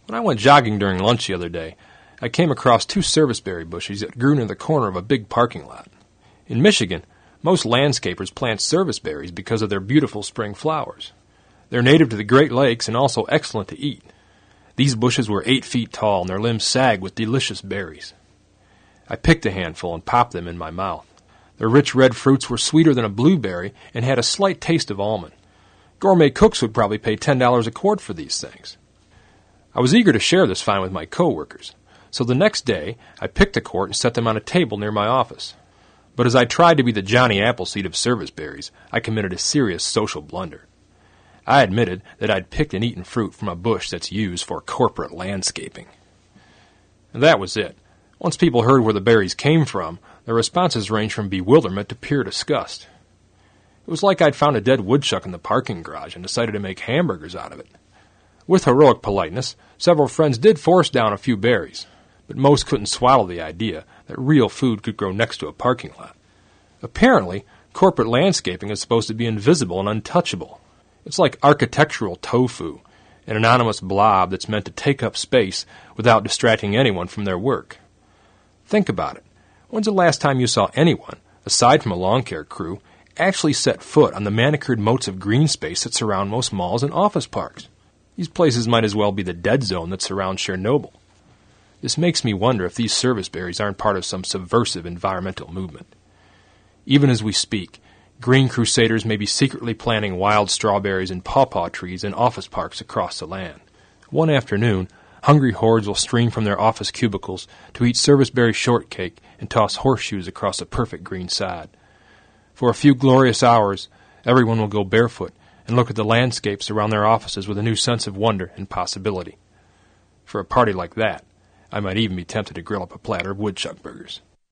When I went jogging during lunch the other day, I came across 2 serviceberry bushes that grew near the corner of a big parking lot. In Michigan, most landscapers plant serviceberries because of their beautiful spring flowers. They're native to the Great Lakes and also excellent to eat. These bushes were 8 feet tall and their limbs sagged with delicious berries. I picked a handful and popped them in my mouth. Their rich red fruits were sweeter than a blueberry and had a slight taste of almond. Gourmet cooks would probably pay $10 a quart for these things. I was eager to share this find with my coworkers, so the next day I picked a quart and set them on a table near my office. But as I tried to be the Johnny Appleseed of serviceberries, I committed a serious social blunder. I admitted that I'd picked and eaten fruit from a bush that's used for corporate landscaping. And that was it. Once people heard where the berries came from, their responses ranged from bewilderment to pure disgust. It was like I'd found a dead woodchuck in the parking garage and decided to make hamburgers out of it. With heroic politeness, several friends did force down a few berries, but most couldn't swallow the idea that real food could grow next to a parking lot. Apparently, corporate landscaping is supposed to be invisible and untouchable. It's like architectural tofu, an anonymous blob that's meant to take up space without distracting anyone from their work. Think about it. When's the last time you saw anyone, aside from a lawn care crew, actually set foot on the manicured moats of green space that surround most malls and office parks? These places might as well be the dead zone that surrounds Chernobyl. This makes me wonder if these serviceberries aren't part of some subversive environmental movement. Even as we speak, green crusaders may be secretly planting wild strawberries and pawpaw trees in office parks across the land. One afternoon, hungry hordes will stream from their office cubicles to eat serviceberry shortcake and toss horseshoes across a perfect green sod. For a few glorious hours, everyone will go barefoot and look at the landscapes around their offices with a new sense of wonder and possibility. For a party like that, I might even be tempted to grill up a platter of woodchuck burgers.